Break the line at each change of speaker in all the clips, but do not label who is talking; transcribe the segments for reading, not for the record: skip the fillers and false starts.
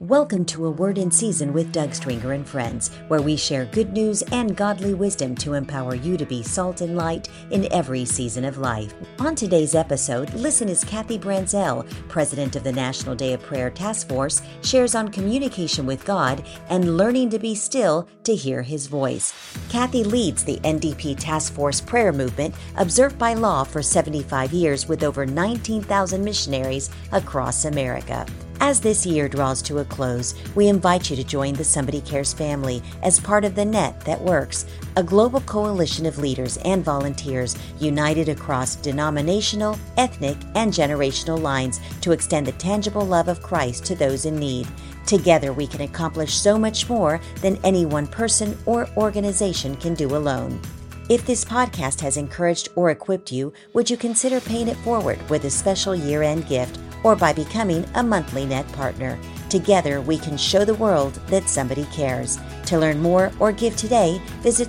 Welcome to A Word in Season with Doug Stringer and friends, where we share good news and godly wisdom to empower you to be salt and light in every season of life. On today's episode, listen as Kathy Branzell, president of the National Day of Prayer Task Force, shares on communication with God and learning to be still to hear His voice. Kathy leads the NDP Task Force prayer movement, observed by law for 75 years with over 19,000 missionaries across America. As this year draws to a close, we invite you to join the Somebody Cares family as part of the Net That Works, a global coalition of leaders and volunteers united across denominational, ethnic, and generational lines to extend the tangible love of Christ to those in need. Together, we can accomplish so much more than any one person or organization can do alone. If this podcast has encouraged or equipped you, would you consider paying it forward with a special year-end gift or by becoming a monthly Net partner? Together, we can show the world that somebody cares. To learn more or give today, visit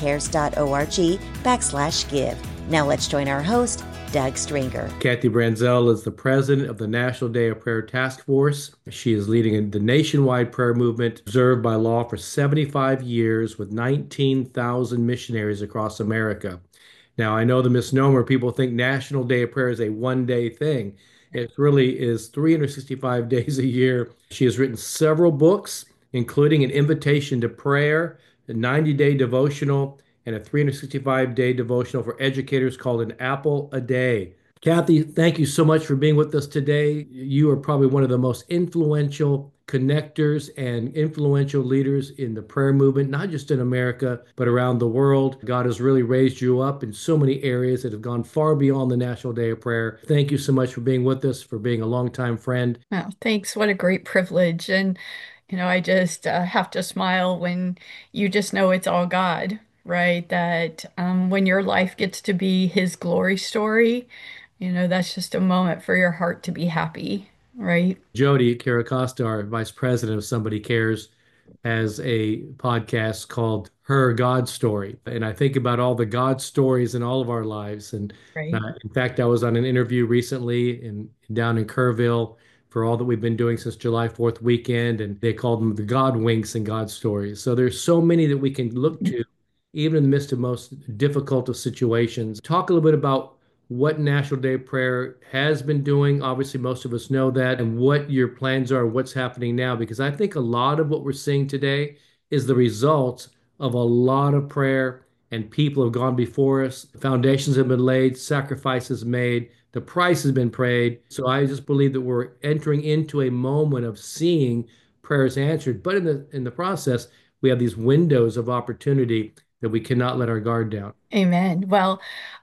somebodycares.org/give. Now let's join our host, Doug Stringer.
Kathy Branzell is the president of the National Day of Prayer Task Force. She is leading the nationwide prayer movement observed by law for 75 years with 19,000 missionaries across America. Now, I know the misnomer, people think National Day of Prayer is a one-day thing. It really is 365 days a year. She has written several books, including An Invitation to Prayer, a 90-day devotional, and a 365-day devotional for educators called An Apple a Day. Kathy, thank you so much for being with us today. You are probably one of the most influential connectors and influential leaders in the prayer movement, not just in America, but around the world. God has really raised you up in so many areas that have gone far beyond the National Day of Prayer. Thank you so much for being with us, for being a longtime friend.
Oh, thanks. What a great privilege. And I just have to smile when you just know it's all God, right? That when your life gets to be His glory story, that's just a moment for your heart to be happy, right?
Jody Caracosta, our vice president of Somebody Cares, has a podcast called Her God Story. And I think about all the God stories in all of our lives. And
Right.
in fact, I was on an interview recently down in Kerrville for all that we've been doing since July 4th weekend, and they called them the God winks and God stories. So there's so many that we can look to, even in the midst of most difficult of situations. Talk a little bit about what National Day of Prayer has been doing. Obviously, most of us know that, and what your plans are, what's happening now, because I think a lot of what we're seeing today is the result of a lot of prayer, and people have gone before us. Foundations have been laid, sacrifices made, the price has been paid. So I just believe that we're entering into a moment of seeing prayers answered. But in the process, we have these windows of opportunity that we cannot let our guard down.
Amen. Well,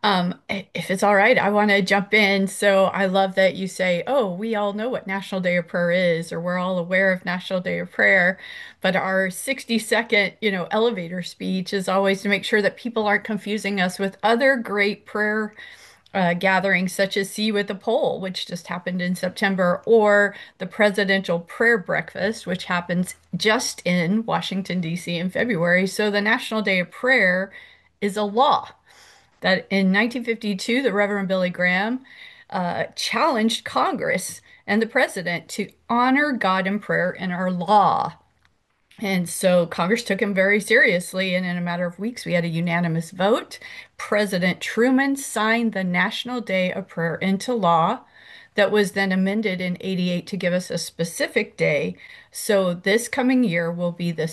if it's all right, I want to jump in. So I love that you say, oh, we all know what National Day of Prayer is, or we're all aware of National Day of Prayer. But our 60-second, elevator speech is always to make sure that people aren't confusing us with other great prayer gatherings, such as See You at the Pole, which just happened in September, or the Presidential Prayer Breakfast, which happens just in Washington, D.C. in February. So the National Day of Prayer is a law that in 1952, the Reverend Billy Graham challenged Congress and the president to honor God in prayer in our law. And so Congress took him very seriously. And in a matter of weeks, we had a unanimous vote. President Truman signed the National Day of Prayer into law that was then amended in 88 to give us a specific day. So this coming year will be the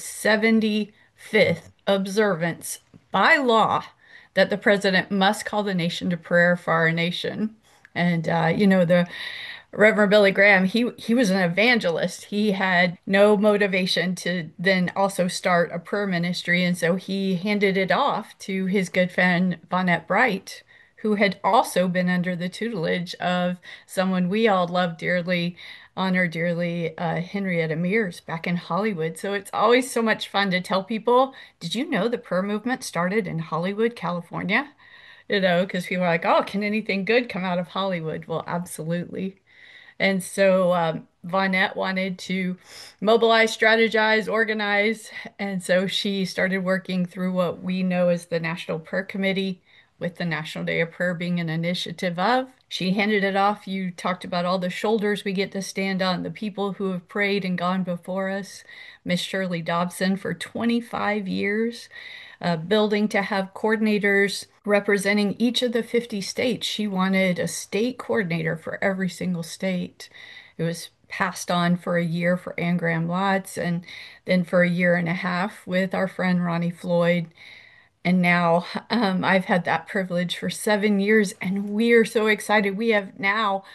75th observance by law that the president must call the nation to prayer for our nation. And the Reverend Billy Graham, he was an evangelist. He had no motivation to then also start a prayer ministry, and so he handed it off to his good friend Vonette Bright, who had also been under the tutelage of someone we all love dearly, honor dearly, Henrietta Mears back in Hollywood. So it's always so much fun to tell people, did you know the prayer movement started in Hollywood, California? Because people are like, oh, can anything good come out of Hollywood? Well, absolutely. And so Vonette wanted to mobilize, strategize, organize. And so she started working through what we know as the National Prayer Committee, with the National Day of Prayer being an initiative of. She handed it off. You talked about all the shoulders we get to stand on, the people who have prayed and gone before us. Miss Shirley Dobson for 25 years, building to have coordinators representing each of the 50 states. She wanted a state coordinator for every single state. It was passed on for a year for Anne Graham Lotz, and then for a year and a half with our friend Ronnie Floyd. And now I've had that privilege for 7 years, and we are so excited. We have now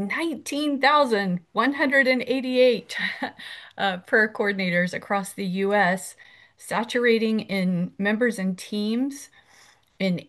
19,188 prayer coordinators across the U.S., saturating in members and teams in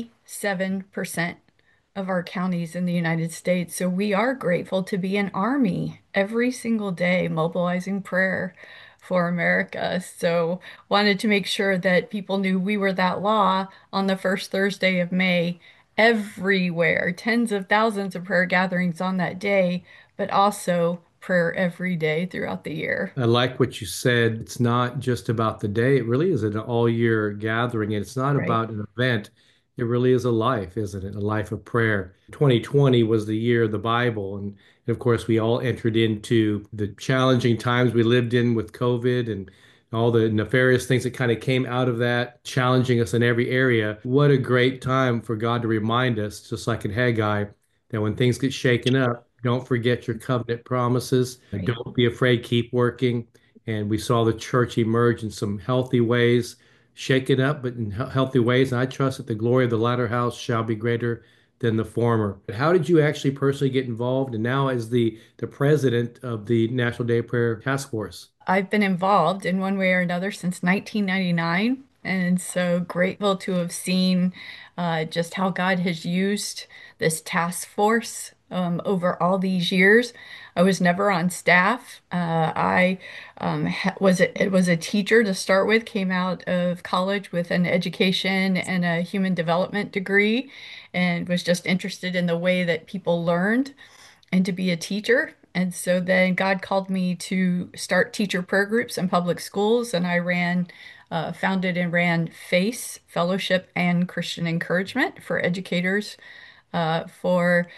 87% of our counties in the United States. So we are grateful to be an army every single day mobilizing prayer for America. So wanted to make sure that people knew we were that law on the first Thursday of May everywhere. Tens of thousands of prayer gatherings on that day, but also prayer every day throughout the year.
I like what you said. It's not just about the day. It really is an all year gathering. And it's not
Right.
about an event. It really is a life, isn't it? A life of prayer. 2020 was the year of the Bible. And of course, we all entered into the challenging times we lived in with COVID and all the nefarious things that kind of came out of that, challenging us in every area. What a great time for God to remind us, just like in Haggai, that when things get shaken up, don't forget your covenant promises.
Right.
Don't be afraid, keep working. And we saw the church emerge in some healthy ways, shaken up, but in healthy ways. And I trust that the glory of the latter house shall be greater than the former. But how did you actually personally get involved? And now as the president of the National Day of Prayer Task Force.
I've been involved in one way or another since 1999, and so grateful to have seen just how God has used this task force over all these years. I was never on staff. I was a teacher to start with, came out of college with an education and a human development degree, and was just interested in the way that people learned and to be a teacher. And so then God called me to start teacher prayer groups in public schools, and I founded and ran FACE Fellowship and Christian Encouragement for educators for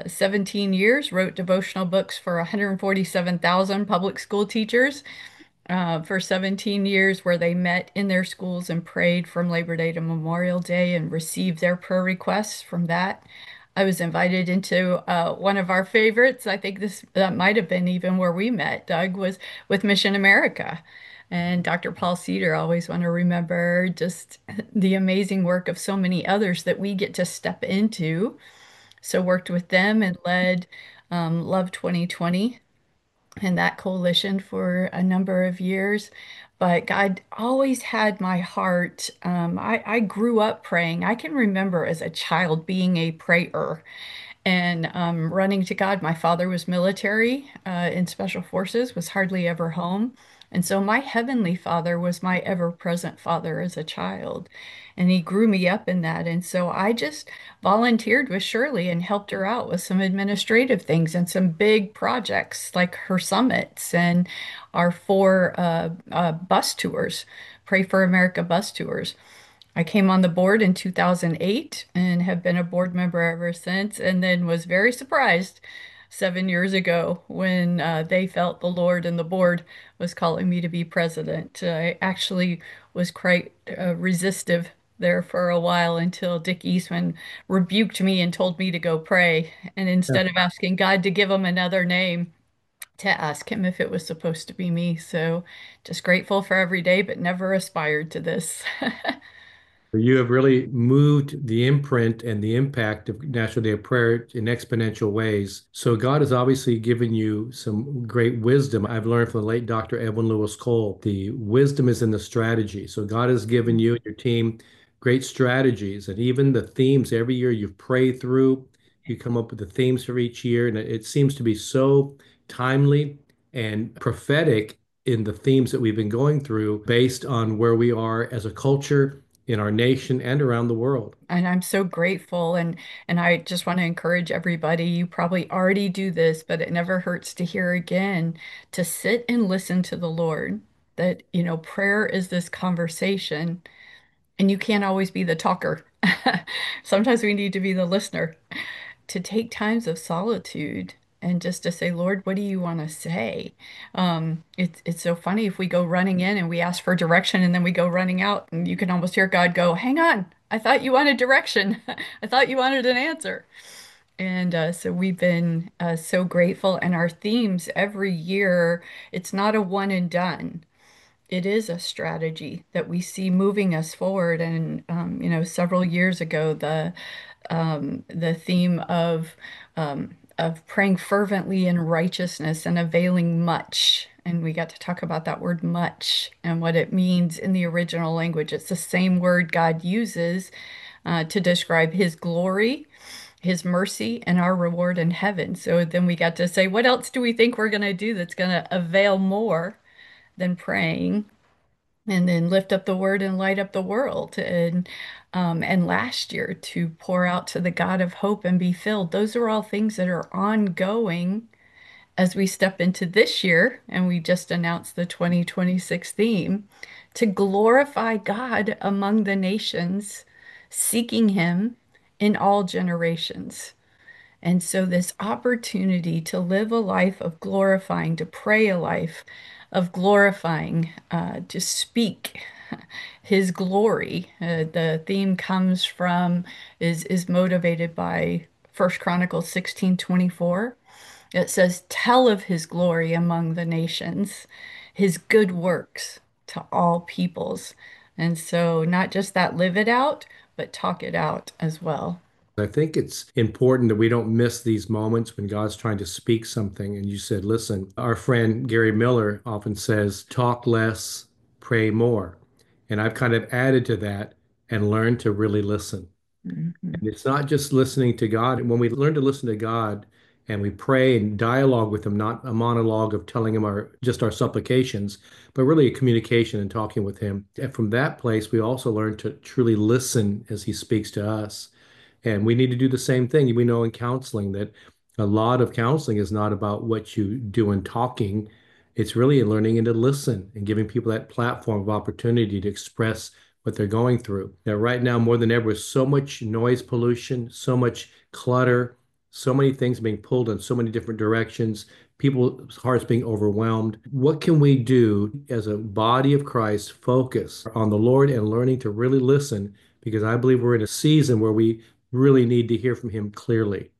17 years, wrote devotional books for 147,000 public school teachers for 17 years, where they met in their schools and prayed from Labor Day to Memorial Day and received their prayer requests from that. I was invited into one of our favorites. I think this that might have been even where we met. Doug was with Mission America. And Dr. Paul Cedar, always want to remember just the amazing work of so many others that we get to step into. So worked with them and led Love 2020 and that coalition for a number of years. But God always had my heart. I grew up praying. I can remember as a child being a prayer and running to God. My father was military in special forces, was hardly ever home. And so my heavenly father was my ever-present father as a child. And he grew me up in that. And so I just volunteered with Shirley and helped her out with some administrative things and some big projects like her summits and our four bus tours, Pray for America bus tours. I came on the board in 2008 and have been a board member ever since, and then was very surprised 7 years ago when they felt the Lord and the board was calling me to be president. I actually was quite resistive there for a while until Dick Eastman rebuked me and told me to go pray. And instead of asking God to give him another name, to ask him if it was supposed to be me. So just grateful for every day, but never aspired to this.
You have really moved the imprint and the impact of National Day of Prayer in exponential ways. So God has obviously given you some great wisdom. I've learned from the late Dr. Edwin Lewis Cole, the wisdom is in the strategy. So God has given you and your team great strategies and even the themes every year you've prayed through. You come up with the themes for each year, and it seems to be so timely and prophetic in the themes that we've been going through based on where we are as a culture in our nation and around the world.
And I'm so grateful, and I just want to encourage everybody, you probably already do this, but it never hurts to hear again, to sit and listen to the Lord. That, prayer is this conversation, and you can't always be the talker. Sometimes we need to be the listener, to take times of solitude and just to say, Lord, what do you want to say? It's so funny if we go running in and we ask for direction and then we go running out, and you can almost hear God go, hang on, I thought you wanted direction. I thought you wanted an answer. And so we've been so grateful. And our themes every year, it's not a one and done. It is a strategy that we see moving us forward. And several years ago, the theme of praying fervently in righteousness and availing much. And we got to talk about that word much and what it means in the original language. It's the same word God uses to describe his glory, his mercy, and our reward in heaven. So then we got to say, what else do we think we're going to do that's going to avail more than praying? And then lift up the word and light up the world. And last year to pour out to the God of hope and be filled. Those are all things that are ongoing as we step into this year. And we just announced the 2026 theme to glorify God among the nations, seeking him in all generations. And so, this opportunity to live a life of glorifying, to pray a life of glorifying, to speak His glory. The theme comes from is motivated by First Chronicles 16:24. It says, "Tell of His glory among the nations, His good works to all peoples." And so, not just that, live it out, but talk it out as well.
I think it's important that we don't miss these moments when God's trying to speak something. And you said, listen, our friend Gary Miller often says, talk less, pray more. And I've kind of added to that and learned to really listen.
Mhm.
And it's not just listening to God. When we learn to listen to God and we pray and dialogue with Him, not a monologue of telling Him our supplications, but really a communication and talking with Him. And from that place, we also learn to truly listen as He speaks to us. And we need to do the same thing. We know in counseling that a lot of counseling is not about what you do in talking. It's really in learning and to listen and giving people that platform of opportunity to express what they're going through. Now, right now, more than ever, so much noise pollution, so much clutter, so many things being pulled in so many different directions, people's hearts being overwhelmed. What can we do as a body of Christ focus on the Lord and learning to really listen? Because I believe we're in a season where we really need to hear from him clearly.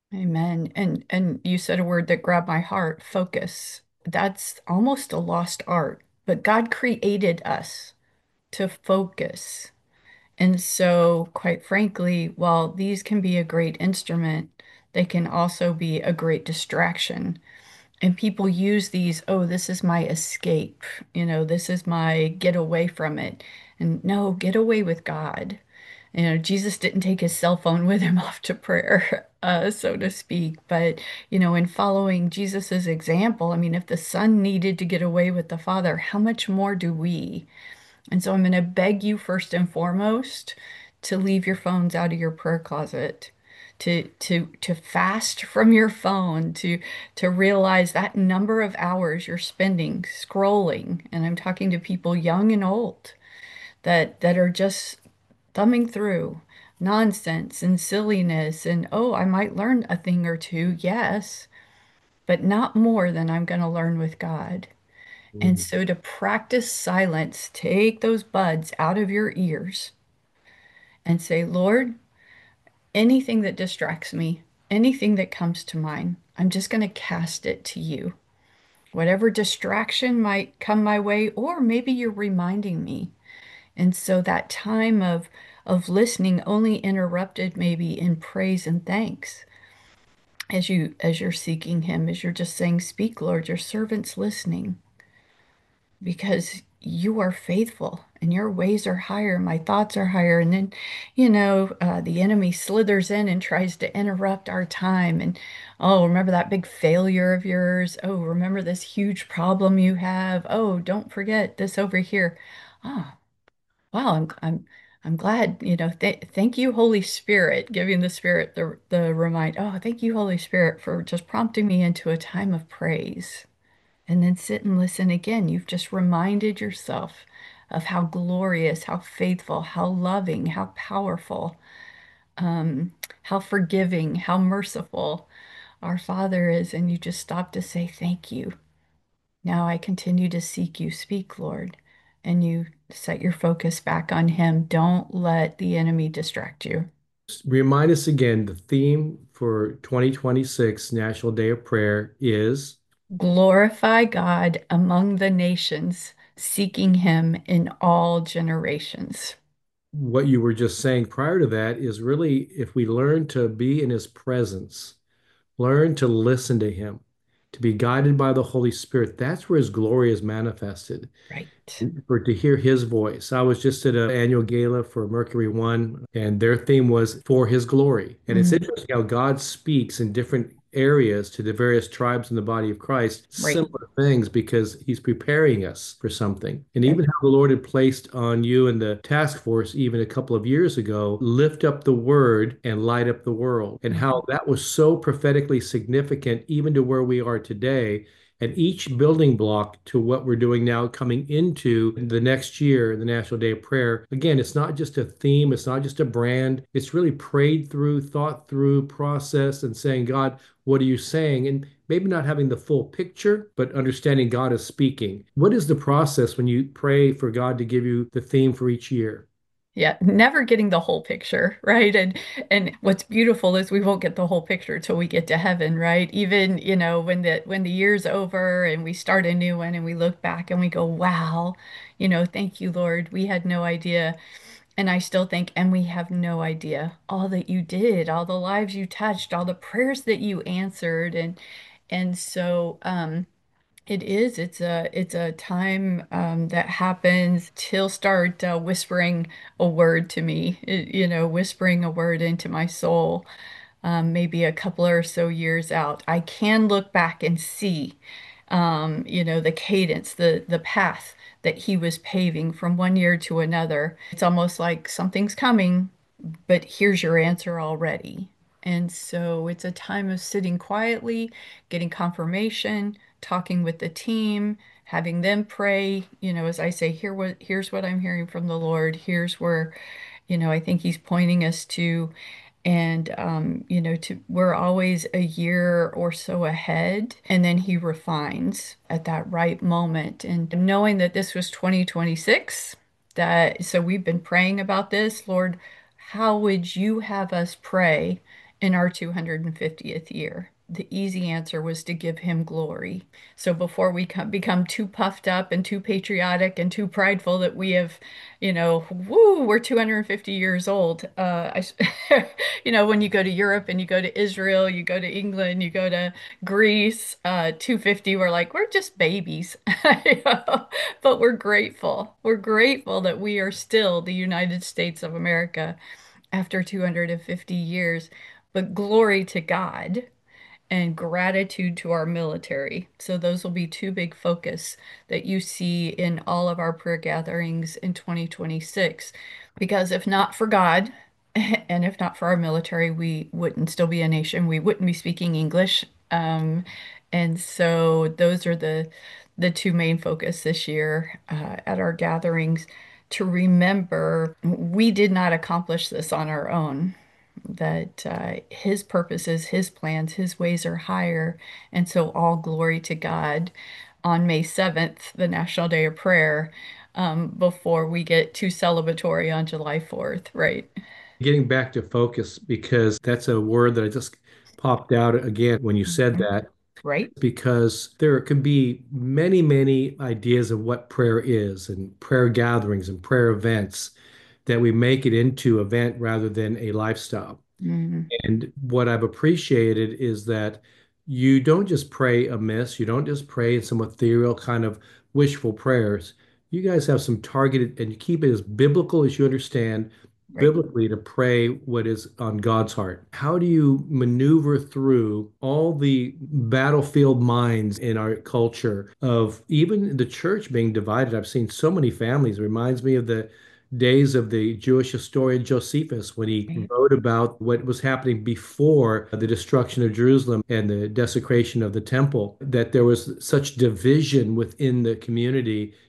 Amen. And you said a word that grabbed my heart, focus. That's almost a lost art, but God created us to focus. And so, quite frankly, while these can be a great instrument, they can also be a great distraction. And people use these, oh, this is my escape, this is my get away from it. And no, get away with God. Jesus didn't take his cell phone with him off to prayer, so to speak. But, in following Jesus's example, I mean, if the Son needed to get away with the Father, how much more do we? And so I'm going to beg you first and foremost to leave your phones out of your prayer closet. To fast from your phone, to realize that number of hours you're spending scrolling, and I'm talking to people young and old that are just thumbing through nonsense and silliness, and oh, I might learn a thing or two, yes, but not more than I'm going to learn with God. And
Mhm.
so to practice silence, take those buds out of your ears and say, Lord, anything that distracts me, anything that comes to mind, I'm just going to cast it to you. Whatever distraction might come my way, or maybe you're reminding me. And so that time of listening only interrupted maybe in praise and thanks as you're seeking him, as you're just saying, speak, Lord, your servant's listening, because you are faithful and your ways are higher, my thoughts are higher. And then, the enemy slithers in and tries to interrupt our time. And oh, remember that big failure of yours? Oh, remember this huge problem you have? Oh, don't forget this over here. Oh, wow, I'm glad, thank you, Holy Spirit, giving the Spirit the remind. Oh, thank you, Holy Spirit, for just prompting me into a time of praise. And then sit and listen again. You've just reminded yourself of how glorious, how faithful, how loving, how powerful, um, how forgiving, how merciful our Father is. And you just stop to say, thank you. Now I continue to seek you. Speak, Lord. And you set your focus back on Him. Don't let the enemy distract you.
Remind us again, the theme for 2026 National Day of Prayer is
Glorify God among the nations, seeking Him in all generations.
what you were just saying prior to that is really if we learn to be in his presence, learn to listen to him, to be guided by the Holy Spirit, that's where his glory is manifested.
Right.
For to hear his voice. I was just at an annual gala for Mercury One, and their theme was for his glory. And it's
Mm,
interesting how God speaks in different areas to the various tribes in the body of Christ,
right.
similar things because he's preparing us for something. And
Yep.
even how the Lord had placed on you and the task force even a couple of years ago, lift up the word and light up the world. And how
Mhm.
that was so prophetically significant even to where we are today, and each building block to what we're doing now coming into the next year, the National Day of Prayer. Again, it's not just a theme, it's not just a brand. It's really prayed through, thought through, processed, and saying, God, what are you saying? And maybe not having the full picture, but understanding God is speaking. What is the process when you pray for God to give you the theme for each year?
Yeah, never getting the whole picture, right? And what's beautiful is we won't get the whole picture till we get to heaven, right? Even, when the year's over and we start a new one and we look back and we go, wow, thank you, Lord. We had no idea. And I still think, and we have no idea all that you did, all the lives you touched, all the prayers that you answered. And so it is. It's a time that happens. He'll start whispering a word to me, whispering a word into my soul. Maybe a couple or so years out, I can look back and see, the cadence, the path that he was paving from one year to another. It's almost like something's coming, but here's your answer already. And so it's a time of sitting quietly, getting confirmation, talking with the team, having them pray, as I say, here's what I'm hearing from the Lord. Here's where, I think he's pointing us to. And we're always a year or so ahead, and then he refines at that right moment. And knowing that this was 2026, that so we've been praying about this, Lord, how would you have us pray in our 250th year? The easy answer was to give him glory. So before we become too puffed up and too patriotic and too prideful that we have, woo, we're 250 years old. When you go to Europe and you go to Israel, you go to England, you go to Greece, 250, we're like, we're just babies. You know? But we're grateful. We're grateful that we are still the United States of America after 250 years. But glory to God and gratitude to our military. So those will be two big focus that you see in all of our prayer gatherings in 2026. Because if not for God, and if not for our military, we wouldn't still be a nation. We wouldn't be speaking English. And so those are the two main focus this year at our gatherings to remember we did not accomplish this on our own, that his purposes, his plans, his ways are higher. And so all glory to God on May 7th, the National Day of Prayer, before we get too celebratory on July 4th, right?
Getting back to focus, because that's a word that I just popped out again when you said
Mhm.
that,
Right?
because there can be many, many ideas of what prayer is and prayer gatherings and prayer events that we make it into event rather than a lifestyle.
Mhm.
And what I've appreciated is that you don't just pray amiss, you don't just pray in some ethereal kind of wishful prayers. You guys have some targeted, and you keep it as biblical as you understand
Right.
biblically to pray what is on God's heart. How do you maneuver through all the battlefield minds in our culture of even the church being divided? I've seen so many families. It reminds me of the days of the Jewish historian Josephus when he
Right.
wrote about what was happening before the destruction of Jerusalem and the desecration of the temple, that there was such division within the community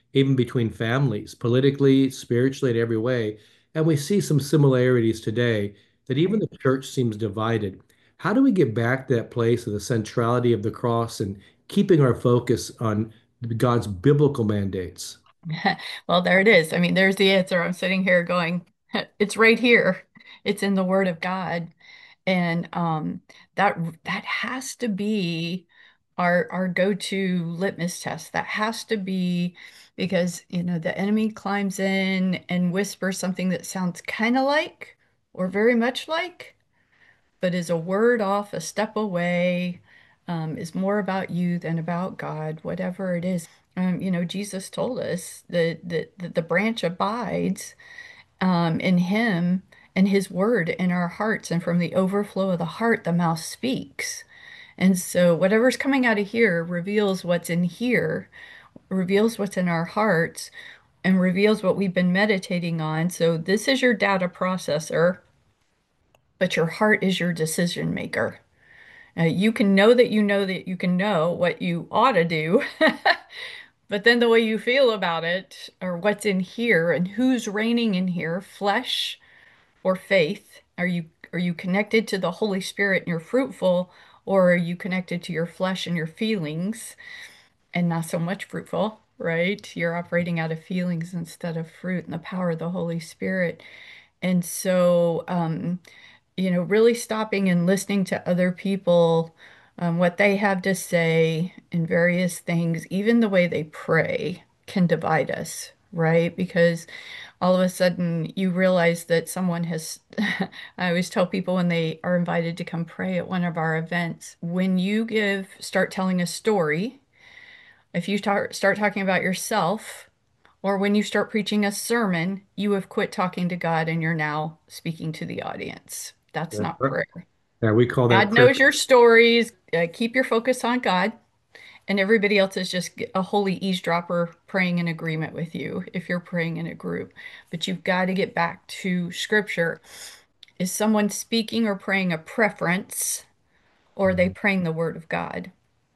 even between families, politically, spiritually, in every way. And we see some similarities today that even
Right.
the church seems divided. How do we get back to that place of the centrality of the cross and keeping our focus on God's biblical mandates?
Well, there it is. I mean, there's the answer. I'm sitting here going, it's right here. It's in the Word of God. And that that has to be our go-to litmus test. That has to be because, the enemy climbs in and whispers something that sounds kind of like or very much like, but is a word off, a step away, is more about you than about God, whatever it is. Jesus told us that the branch abides in him and his word in our hearts, and from the overflow of the heart, the mouth speaks. And so, whatever's coming out of here reveals what's in here, reveals what's in our hearts, and reveals what we've been meditating on. So, this is your data processor, but your heart is your decision maker. You can know that you can know what you ought to do, but then the way you feel about it, or what's in here, and who's reigning in here, flesh or faith? Are you connected to the Holy Spirit and you're fruitful, or are you connected to your flesh and your feelings and not so much fruitful, right? You're operating out of feelings instead of fruit and the power of the Holy Spirit. And so, really stopping and listening to other people, what they have to say in various things, even the way they pray can divide us, right? Because all of a sudden you realize that someone has, I always tell people when they are invited to come pray at one of our events, when you start telling a story, if you start talking about yourself, or when you start preaching a sermon, you have quit talking to God and you're now speaking to the audience. That's
That's
not
right.
prayer.
Yeah, we call that
God
prayer.
knows your stories. Keep your focus on God, and everybody else is just a holy eavesdropper praying in agreement with you if you're praying in a group. But you've got to get back to scripture. Is someone speaking or praying a preference, or are they praying the word of God?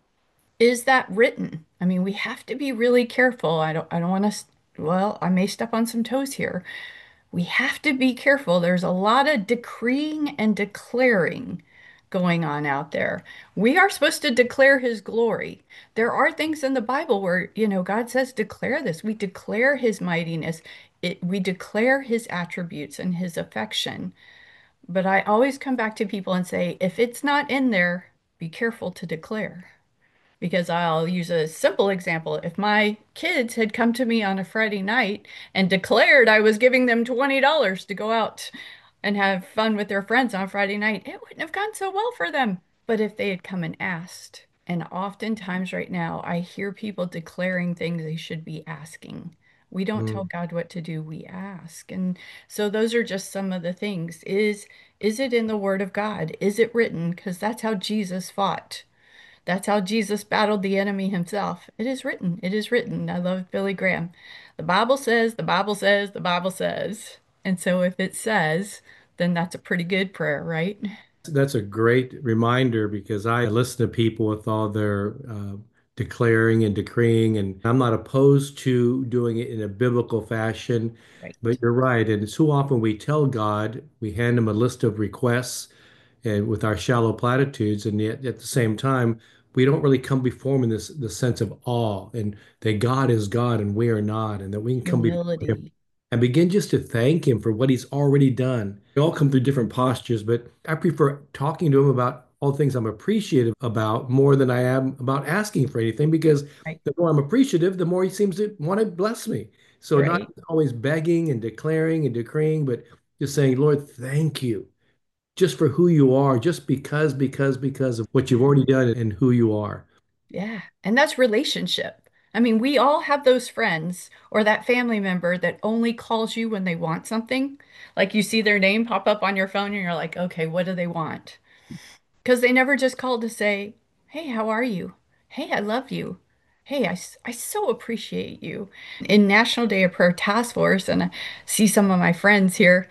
Is that written? I mean, we have to be really careful. I don't want to, well, I may step on some toes here. We have to be careful. There's a lot of decreeing and declaring going on out there. We are supposed to declare his glory. There are things in the Bible where, God says, declare this. We declare his mightiness. We declare his attributes and his affection. But I always come back to people and say, if it's not in there, be careful to declare. Because I'll use a simple example. If my kids had come to me on a Friday night and declared I was giving them $20 to go out and have fun with their friends on Friday night, it wouldn't have gone so well for them. But if they had come and asked, and oftentimes right now, I hear people declaring things they should be asking. We don't tell
Mm.
God what to do, we ask. And so those are just some of the things. Is it in the Word of God? Is it written? Because that's how Jesus fought. That's how Jesus battled the enemy himself. It is written. It is written. I love Billy Graham. The Bible says, the Bible says, the Bible says. And so if it says, then that's a pretty good prayer, right?
That's a great reminder because I listen to people with all their declaring and decreeing, and I'm not opposed to doing it in a biblical fashion. But
Right.
you're right. And too often we tell God, we hand him a list of requests and with our shallow platitudes, and yet at the same time, we don't really come before him in the sense of awe and that God is God and we are not, and that we can come before him
Humility.
and begin just to thank him for what he's already done. We all come through different postures, but I prefer talking to him about all the things I'm appreciative about more than I am about asking for anything because
Right.
the more I'm appreciative, the more he seems to want to bless me. So not
Right.
always begging and declaring and decreeing, but just saying, Lord, thank you just for who you are, just because of what you've already done and who you are.
Yeah. And that's relationship. I mean, we all have those friends or that family member that only calls you when they want something. Like you see their name pop up on your phone and you're like, okay, what do they want? Because they never just called to say, hey, how are you? Hey, I love you. Hey, I so appreciate you. In National Day of Prayer Task Force, and I see some of my friends here,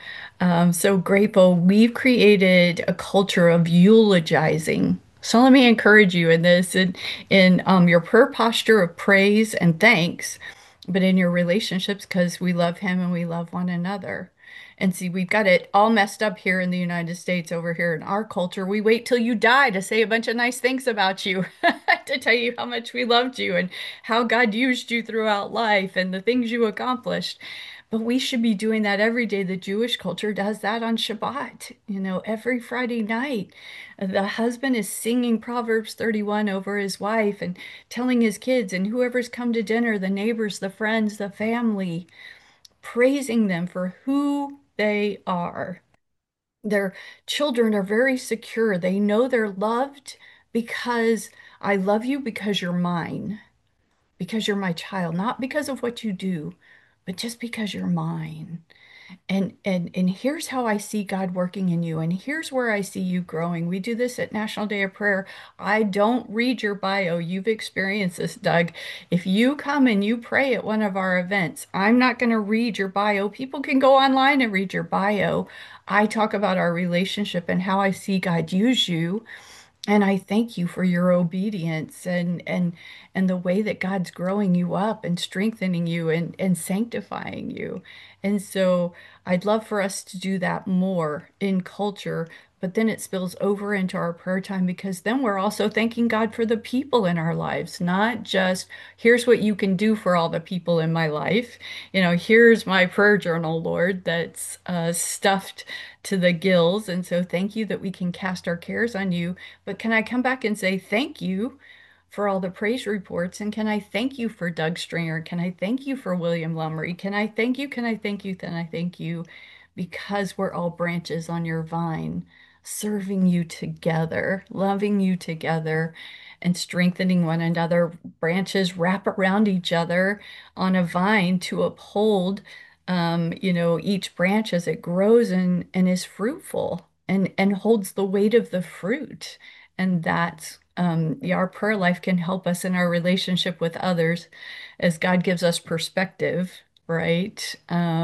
so grateful. We've created a culture of eulogizing. So let me encourage you in this, in your prayer posture of praise and thanks. but in your relationships because we love him and we love one another. And see, we've got it all messed up here in the United States, over here in our culture. We wait till you die to say a bunch of nice things about you, to tell you how much we loved you and how God used you throughout life and the things you accomplished. But we should be doing that every day. The Jewish culture does that on Shabbat, every Friday night. The husband is singing Proverbs 31 over his wife and telling his kids and whoever's come to dinner, the neighbors, the friends, the family, praising them for who they are. Their children are very secure. They know they're loved because I love you because you're mine, because you're my child, not because of what you do, but just because you're mine. And here's how I see God working in you, and here's where I see you growing. We do this at National Day of Prayer. I don't read your bio. You've experienced this, Doug. If you come and you pray at one of our events, I'm not going to read your bio. People can go online and read your bio. I talk about our relationship and how I see God use you. And I thank you for your obedience and the way that God's growing you up and strengthening you and sanctifying you. And so I'd love for us to do that more in culture, but then it spills over into our prayer time because then we're also thanking God for the people in our lives, not just here's what you can do for all the people in my life. Here's my prayer journal, Lord, that's stuffed to the gills. And so thank you that we can cast our cares on you. But can I come back and say thank you for all the praise reports? And can I thank you for Doug Stringer? Can I thank you for William Lumry? Can I thank you? Can I thank you? Can I thank you? Because we're all branches on your vine, serving you together, loving you together, and strengthening one another. Branches wrap around each other on a vine to uphold, each branch as it grows and is fruitful and holds the weight of the fruit. And that yeah, our prayer life can help us in our relationship with others as God gives us perspective, right?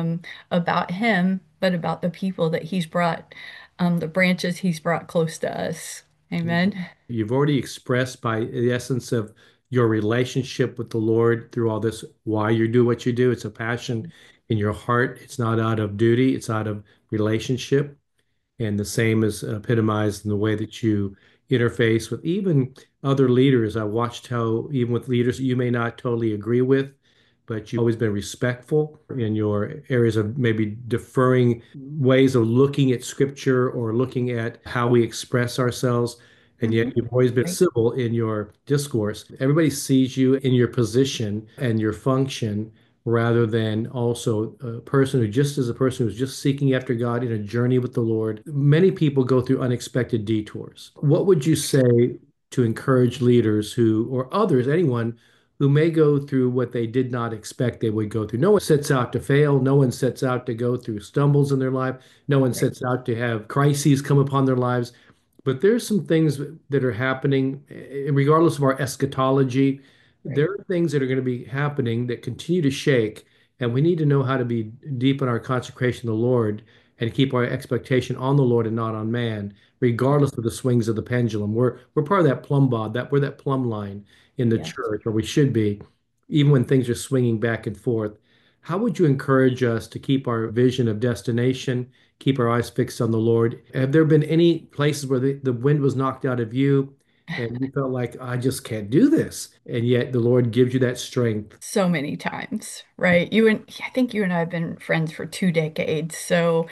About Him, but about the people that He's brought, the branches He's brought close to us. Amen.
You've already expressed by the essence of your relationship with the Lord through all this, why you do what you do. It's a passion in your heart. It's not out of duty, it's out of relationship. And the same is epitomized in the way that you interface with even other leaders. I watched how, even with leaders that you may not totally agree with, but you've always been respectful in your areas of maybe deferring ways of looking at scripture or looking at how we express ourselves. And
Mhm.
yet you've always been
Right.
civil in your discourse. Everybody sees you in your position and your function rather than also a person who just is a person who's just seeking after God in a journey with the Lord. Many people go through unexpected detours. What would you say to encourage leaders who, or others, anyone who may go through what they did not expect they would go through? No one sets out to fail. No one sets out to go through stumbles in their life. No one
Right.
sets out to have crises come upon their lives. But there's some things that are happening, regardless of our eschatology. There
Right.
are things that are going to be happening that continue to shake, and we need to know how to be deep in our consecration to the Lord and keep our expectation on the Lord and not on man, regardless of the swings of the pendulum. We're part of that plumb bob, that we're that plumb line in the
Yes.
church, or we should be, even when things are swinging back and forth. How would you encourage us to keep our vision of destination, keep our eyes fixed on the Lord? Have there been any places where the wind was knocked out of you and you felt like, I just can't do this? And yet the Lord gives you that strength.
So many times, right? I think you and I have been friends for 2 decades. So,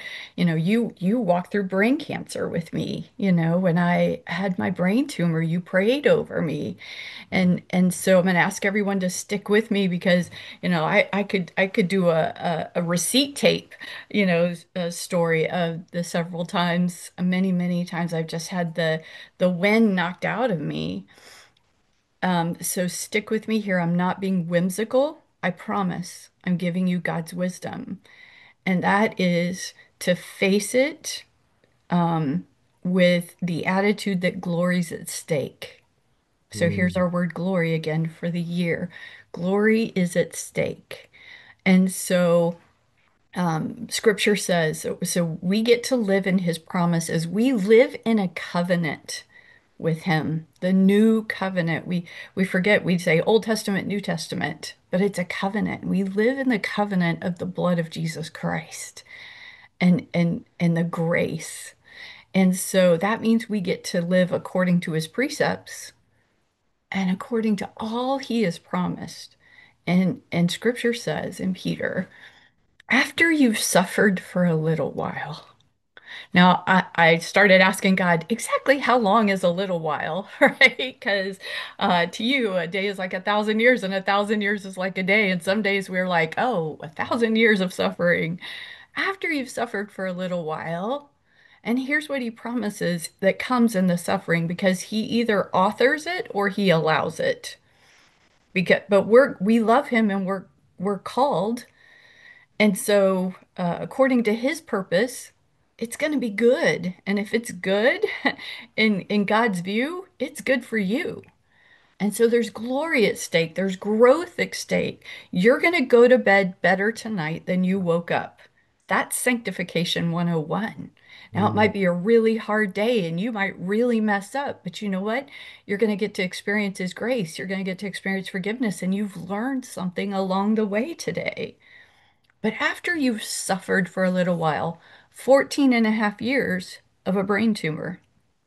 you walked through brain cancer with me. When I had my brain tumor, you prayed over me. And so I'm going to ask everyone to stick with me because, I could do a receipt tape, a story of the several times, many, many times I've just had the wind knocked out of me. So stick with me here. I'm not being whimsical. I promise. I'm giving you God's wisdom. And that is to face it with the attitude that glory's at stake. So here's
Mm.
our word glory again for the year. Glory is at stake. And so scripture says, so we get to live in his promises. We live in a covenant with him, the new covenant. We forget, we say Old Testament, New Testament, but it's a covenant. We live in the covenant of the blood of Jesus Christ and the grace. And so that means we get to live according to his precepts and according to all he has promised. And scripture says in Peter, after you've suffered for a little while. Now, I started asking God exactly how long is a little while, right? Because to you, a day is like 1,000 years, and 1,000 years is like a day. And some days we're like, oh, 1,000 years of suffering. After you've suffered for a little while, and here's what he promises that comes in the suffering, because he either authors it or he allows it. But we love him and we're called. And so, according to his purpose, it's going to be good. And if it's good in God's view, it's good for you. And so there's glory at stake. There's growth at stake. You're going to go to bed better tonight than you woke up. That's Sanctification 101. Now, it might
Mm,
be a really hard day and you might really mess up, but you know what? You're going to get to experience His grace. You're going to get to experience forgiveness, and you've learned something along the way today. But after you've suffered for a little while, 14 and a half years of a brain tumor,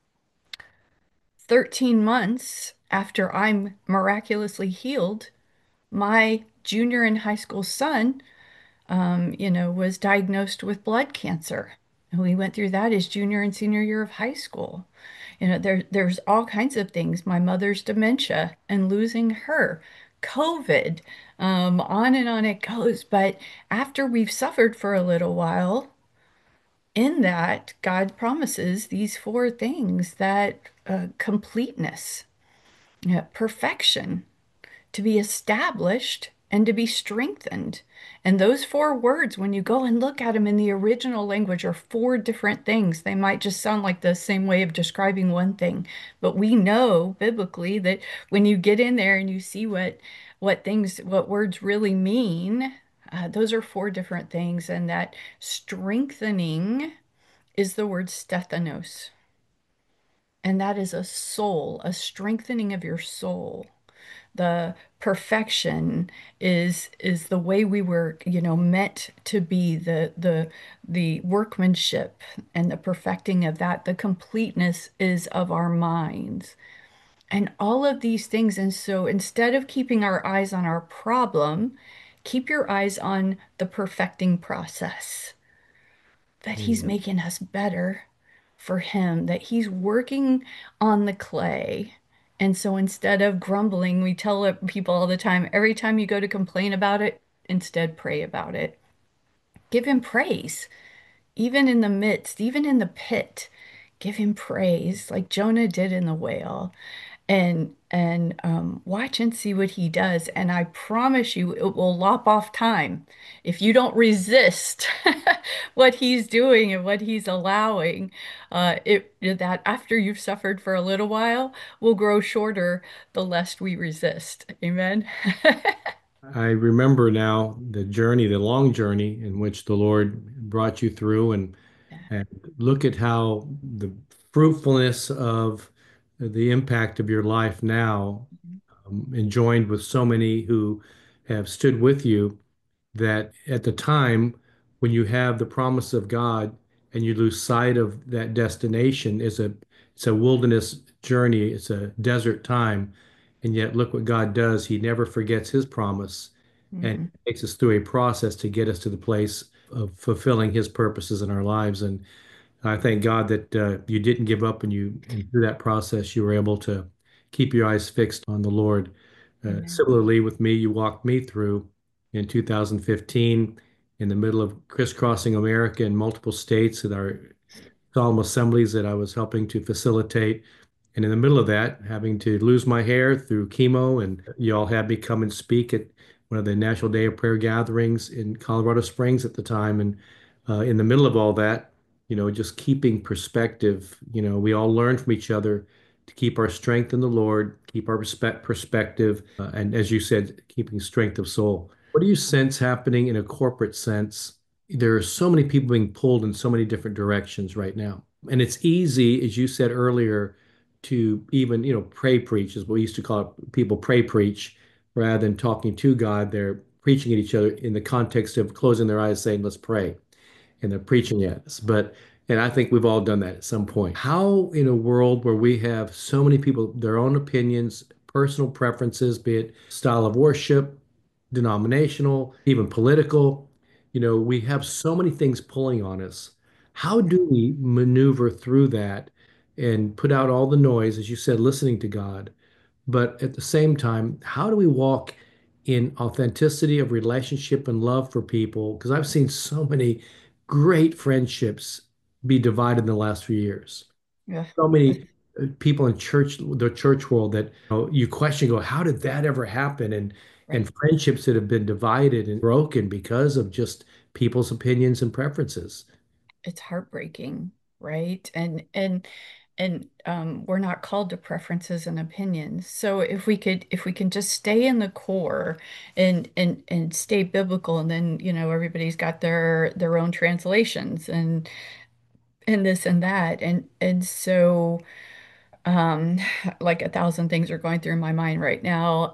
13 months after I'm miraculously healed, my junior in high school son, was diagnosed with blood cancer. And we went through that his junior and senior year of high school. There's all kinds of things. My mother's dementia and losing her, COVID, on and on it goes. But after we've suffered for a little while, in that, God promises these four things that completeness, perfection, to be established and to be strengthened. And those four words, when you go and look at them in the original language, are four different things. They might just sound like the same way of describing one thing, but we know biblically that when you get in there and you see what words really mean, those are four different things. And that strengthening is the word stephanos. And that is a soul, a strengthening of your soul. The perfection is the way we were, meant to be, the workmanship and the perfecting of that. The completeness is of our minds and all of these things. And so instead of keeping our eyes on our problem, keep your eyes on the perfecting process, that he's
mm.
making us better for him, that he's working on the clay. And so instead of grumbling, we tell people all the time, every time you go to complain about it, instead pray about it. Give him praise, even in the midst, even in the pit. Give him praise, like Jonah did in the whale, and watch and see what he does. And I promise you, it will lop off time if you don't resist what he's doing and what he's allowing. It that after you've suffered for a little while will grow shorter the less we resist. Amen.
I remember now the journey, the long journey in which the Lord brought you through, and look at how the fruitfulness of the impact of your life now, and joined with so many who have stood with you, that at the time when you have the promise of God and you lose sight of that destination, it's a wilderness journey, it's a desert time, and yet look what God does. He never forgets his promise and
Mhm.
takes us through a process to get us to the place of fulfilling his purposes in our lives. And I thank God that you didn't give up, and through that process you were able to keep your eyes fixed on the Lord.
Amen.
Similarly, with me, you walked me through in 2015 in the middle of crisscrossing America in multiple states at our solemn assemblies that I was helping to facilitate. And in the middle of that, having to lose my hair through chemo, and you all had me come and speak at one of the National Day of Prayer gatherings in Colorado Springs at the time. And in the middle of all that, just keeping perspective, we all learn from each other to keep our strength in the Lord, keep our perspective, and as you said, keeping strength of soul. What do you sense happening in a corporate sense? There are so many people being pulled in so many different directions right now. And it's easy, as you said earlier, to even, pray preach is what we used to call it. People pray preach rather than talking to God. They're preaching at each other in the context of closing their eyes, saying, "Let's pray," and they're preaching at us. And I think we've all done that at some point. How, in a world where we have so many people, their own opinions, personal preferences, be it style of worship, denominational, even political, we have so many things pulling on us. How do we maneuver through that and put out all the noise, as you said, listening to God? But at the same time, how do we walk in authenticity of relationship and love for people? Because I've seen so many great friendships be divided in the last few years.
Yeah.
So many people in the church world that you question, go, how did that ever happen? And
Right.
friendships that have been divided and broken because of just people's opinions and preferences.
It's heartbreaking, right? And we're not called to preferences and opinions. So if we can just stay in the core and stay biblical, and then, everybody's got their own translations and this and that. And so um like a thousand things are going through my mind right now.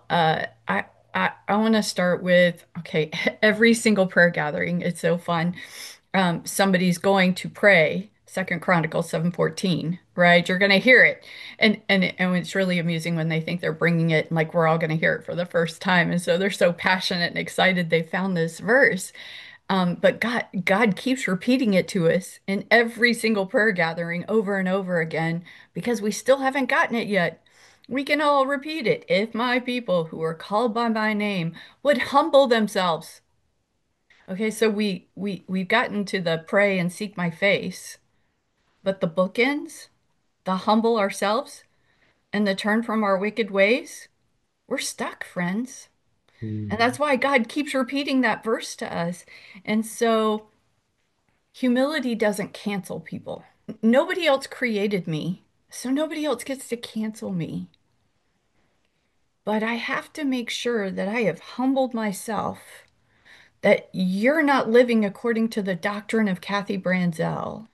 I want to start with, okay, every single prayer gathering, it's so fun. Somebody's going to pray Second Chronicles 7:14, right? You're going to hear it. And it's really amusing when they think they're bringing it, like we're all going to hear it for the first time. And so they're so passionate and excited they found this verse. But God keeps repeating it to us in every single prayer gathering over and over again because we still haven't gotten it yet. We can all repeat it. If my people who are called by my name would humble themselves. Okay, so we've gotten to the pray and seek my face, but the bookends, the humble ourselves, and the turn from our wicked ways, we're stuck, friends. And
Mm.
that's why God keeps repeating that verse to us. And so humility doesn't cancel people. Nobody else created me, so nobody else gets to cancel me. But I have to make sure that I have humbled myself, that you're not living according to the doctrine of Kathy Branzell.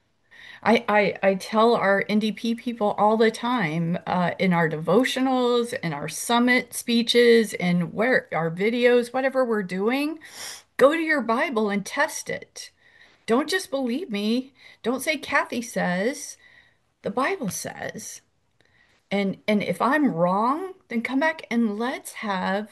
I tell our NDP people all the time, in our devotionals, in our summit speeches, and where our videos, whatever we're doing, go to your Bible and test it. Don't just believe me. Don't say Kathy says. The Bible says. And if I'm wrong, then come back and let's have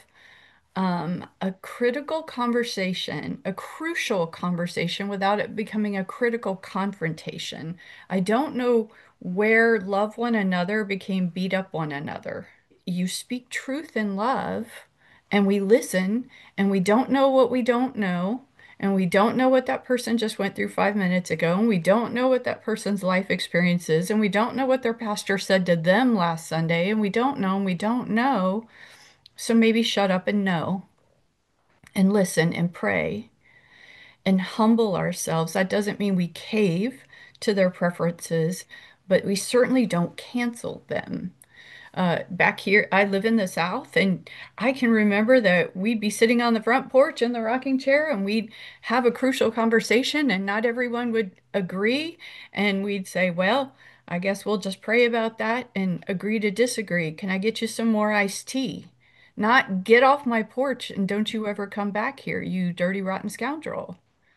a critical conversation, a crucial conversation without it becoming a critical confrontation. I don't know where love one another became beat up one another. You speak truth in love, and we listen, and we don't know what we don't know. And we don't know what that person just went through 5 minutes ago. And we don't know what that person's life experience is. And we don't know what their pastor said to them last Sunday. And we don't know, and we don't know. So maybe shut up and know and listen and pray and humble ourselves. That doesn't mean we cave to their preferences, but we certainly don't cancel them. Back here, I live in the South, and I can remember that we'd be sitting on the front porch in the rocking chair and we'd have a crucial conversation, and not everyone would agree. And we'd say, well, I guess we'll just pray about that and agree to disagree. Can I get you some more iced tea? Not get off my porch and don't you ever come back here, you dirty, rotten scoundrel.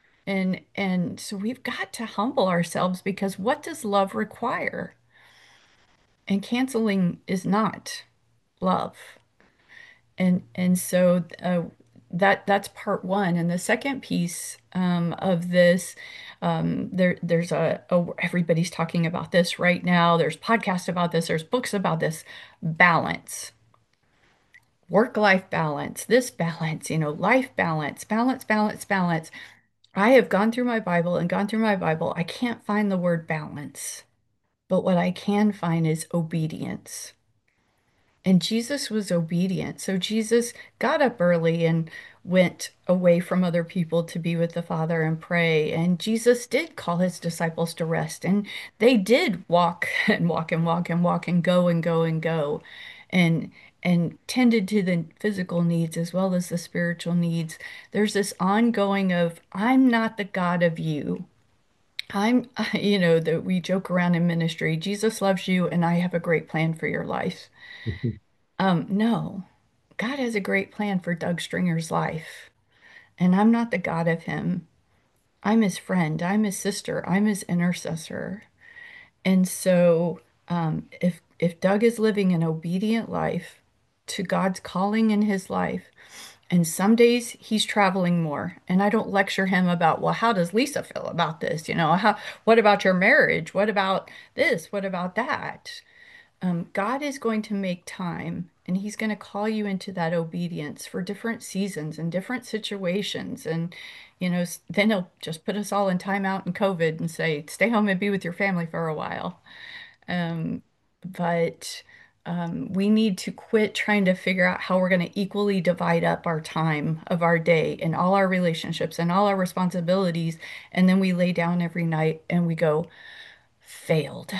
And so we've got to humble ourselves because what does love require? And canceling is not love. And so that's part one. And the second piece of this, there's everybody's talking about this right now. There's podcasts about this. There's books about this balance, work-life balance, this balance, life balance, balance, balance, balance. I have gone through my Bible and gone through my Bible. I can't find the word balance, but what I can find is obedience. And Jesus was obedient. So Jesus got up early and went away from other people to be with the Father and pray. And Jesus did call his disciples to rest. And they did walk and walk and walk and walk and go and go and go and tended to the physical needs as well as the spiritual needs. There's this ongoing of, I'm not the God of you. that we joke around in ministry, Jesus loves you and I have a great plan for your life. No, God has a great plan for Doug Stringer's life, and I'm not the God of him. I'm his friend, I'm his sister, I'm his intercessor. And so, if Doug is living an obedient life to God's calling in his life, and some days he's traveling more, and I don't lecture him about, well, how does Lisa feel about this? What about your marriage? What about this? What about that? God is going to make time and he's going to call you into that obedience for different seasons and different situations. And, then he'll just put us all in timeout and COVID and say, stay home and be with your family for a while. Um, but we need to quit trying to figure out how we're going to equally divide up our time of our day and all our relationships and all our responsibilities. And then we lay down every night and we go, failed,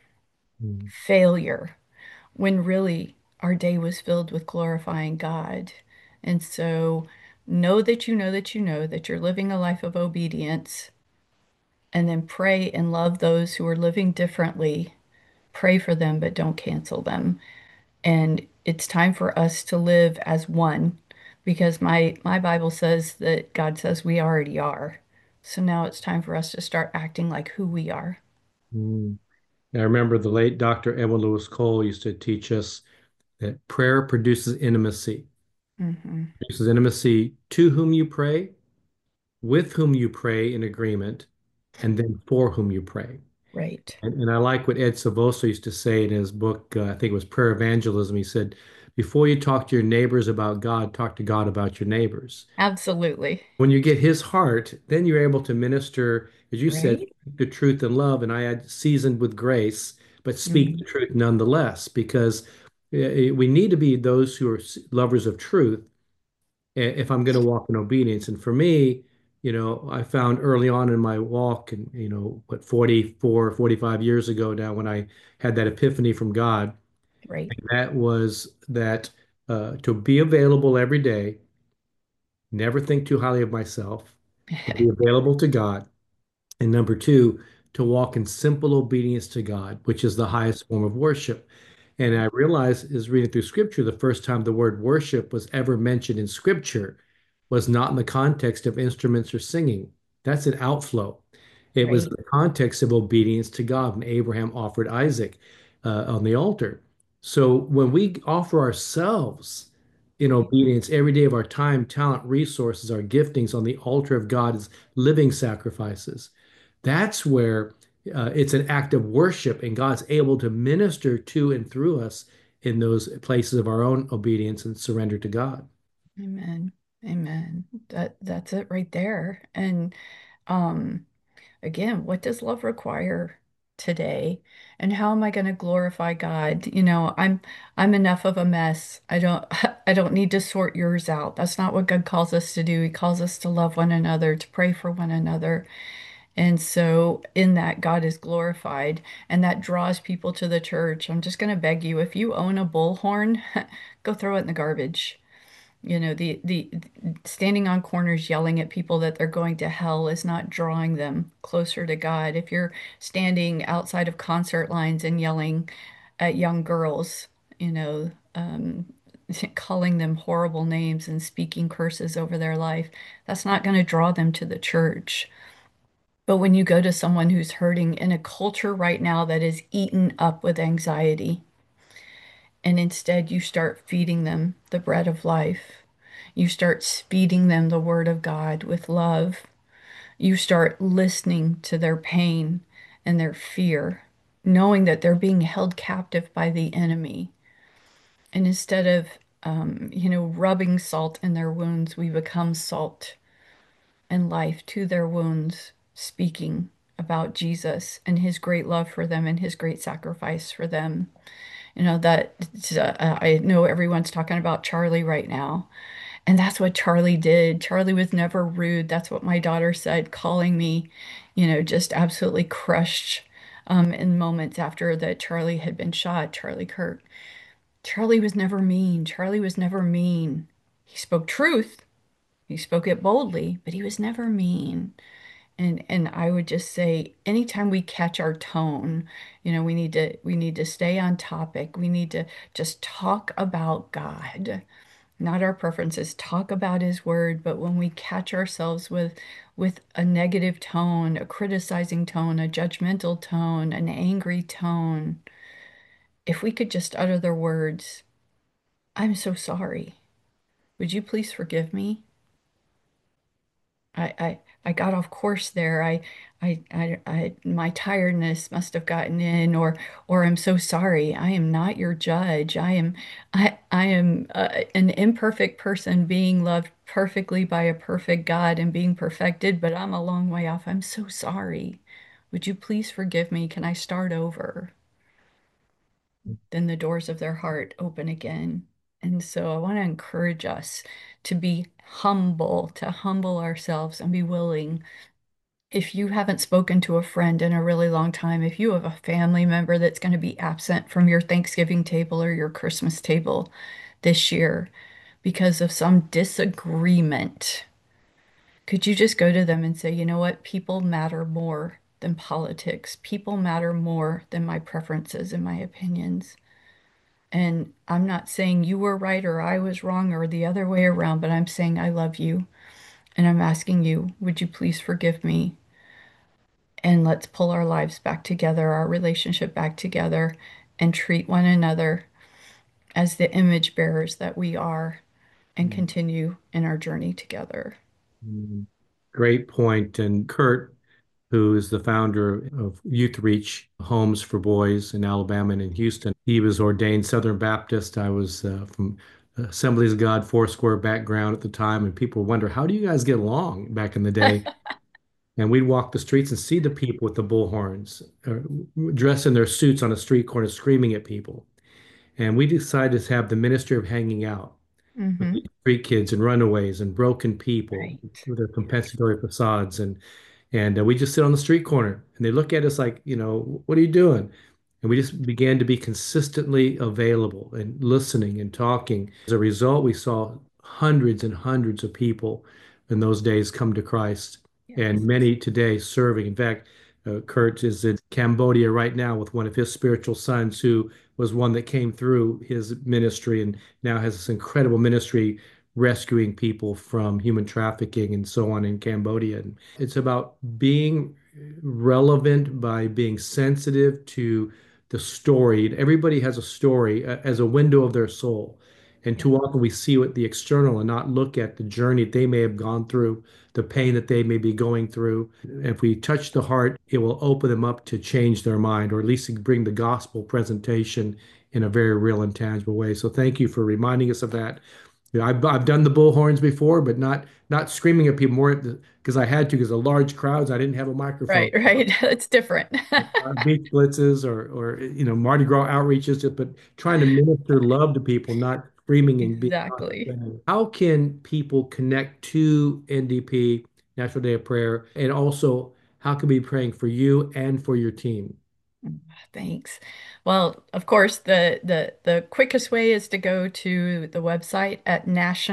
Mm.
failure, when really our day was filled with glorifying God. And so know that you know that you know that you're living a life of obedience, and then pray and love those who are living differently. Pray for them, but don't cancel them. And it's time for us to live as one because my Bible says that God says we already are. So now it's time for us to start acting like who we are.
Mm. I remember the late Dr. Edwin Lewis Cole used to teach us that prayer produces intimacy.
Hmm.
Produces intimacy to whom you pray, with whom you pray in agreement, and then for whom you pray.
Right.
And I like what Ed Silvoso used to say in his book, I think it was Prayer Evangelism. He said, before you talk to your neighbors about God, talk to God about your neighbors.
Absolutely.
When you get his heart, then you're able to minister, as you said,
Right.
the truth and love. And I add seasoned with grace, but speak the
Mhm.
truth nonetheless, because we need to be those who are lovers of truth if I'm going to walk in obedience. And for me, I found early on in my walk, and, what, 44, 45 years ago now, when I had that epiphany from God,
Right.
that was that to be available every day, never think too highly of myself, to be available to God. And number two, to walk in simple obedience to God, which is the highest form of worship. And I
Right.
realized is reading through scripture, the first time the word worship was ever mentioned in scripture was not in the context of instruments or singing. That's an outflow. It was in
Right.
the context of obedience to God when Abraham offered Isaac on the altar. So when we offer ourselves in
Right.
obedience every day of our time, talent, resources, our giftings on the altar of God as living sacrifices, that's where it's an act of worship, and God's able to minister to and through us in those places of our own obedience and surrender to God.
Amen. Amen. That's it right there. And um again, what does love require today? And how am I going to glorify God? I'm enough of a mess. I don't need to sort yours out. That's not what God calls us to do. He calls us to love one another, to pray for one another. And so in that God is glorified and that draws people to the church. I'm just going to beg you, if you own a bullhorn, go throw it in the garbage. The standing on corners yelling at people that they're going to hell is not drawing them closer to God. If you're standing outside of concert lines and yelling at young girls, calling them horrible names and speaking curses over their life, that's not going to draw them to the church. But when you go to someone who's hurting in a culture right now that is eaten up with anxiety, and instead you start feeding them the bread of life. You start feeding them the word of God with love. You start listening to their pain and their fear, knowing that they're being held captive by the enemy. And instead of, rubbing salt in their wounds, we become salt and life to their wounds, speaking about Jesus and his great love for them and his great sacrifice for them. That I know everyone's talking about Charlie right now. And that's what Charlie did. Charlie was never rude. That's what my daughter said, calling me, just absolutely crushed in moments after that Charlie had been shot, Charlie Kirk. Charlie was never mean. Charlie was never mean. He spoke truth. He spoke it boldly, but he was never mean. And I would just say anytime we catch our tone, we need to stay on topic. We need to just talk about God, not our preferences, talk about his word. But when we catch ourselves with a negative tone, a criticizing tone, a judgmental tone, an angry tone, if we could just utter their words, I'm so sorry. Would you please forgive me? I got off course there. My tiredness must have gotten in, or I'm so sorry. I am not your judge. I am an imperfect person being loved perfectly by a perfect God and being perfected, but I'm a long way off. I'm so sorry. Would you please forgive me? Can I start over? Then the doors of their heart open again. And so I want to encourage us to be humble, to humble ourselves and be willing. If you haven't spoken to a friend in a really long time, if you have a family member that's going to be absent from your Thanksgiving table or your Christmas table this year because of some disagreement, could you just go to them and say, you know what? People matter more than politics. People matter more than my preferences and my opinions. And I'm not saying you were right or I was wrong or the other way around, but I'm saying I love you. And I'm asking you, would you please forgive me? And let's pull our lives back together, our relationship back together, and treat one another as the image bearers that we are and continue in our journey together.
Mm. Great point. And Kurt, who is the founder of Youth Reach Homes for Boys in Alabama and in Houston, he was ordained Southern Baptist. I was from Assemblies of God, Foursquare background at the time, and people wonder, how do you guys get along back in the day? And we'd walk the streets and see the people with the bullhorns, dressed in their suits on a street corner, screaming at people. And we decided to have the ministry of hanging out with
Hmm.
these street kids and runaways and broken people
Right.
with their compensatory facades. And we just sit on the street corner and they look at us like, what are you doing? And we just began to be consistently available and listening and talking. As a result, we saw hundreds and hundreds of people in those days come to Christ, and
Yes.
many today serving. In fact, Kurt is in Cambodia right now with one of his spiritual sons, who was one that came through his ministry and now has this incredible ministry rescuing people from human trafficking and so on in Cambodia. And it's about being relevant by being sensitive to the story. Everybody has a story as a window of their soul. And
Yeah.
too often we see what the external and not look at the journey they may have gone through, the pain that they may be going through. And if we touch the heart, it will open them up to change their mind, or at least bring the gospel presentation in a very real and tangible way. So thank you for reminding us of that. I've done the bullhorns before, but not screaming at people, more because I had to, because of large crowds. I didn't have a microphone.
Right, right. It's different.
Beach blitzes or Mardi Gras outreaches, but trying to minister love to people, not screaming and being
Exactly.
condescending. How can people connect to NDP, National Day of Prayer, and also how can we be praying for you and for your team?
Thanks. Well, of course, the quickest way is to go to the website at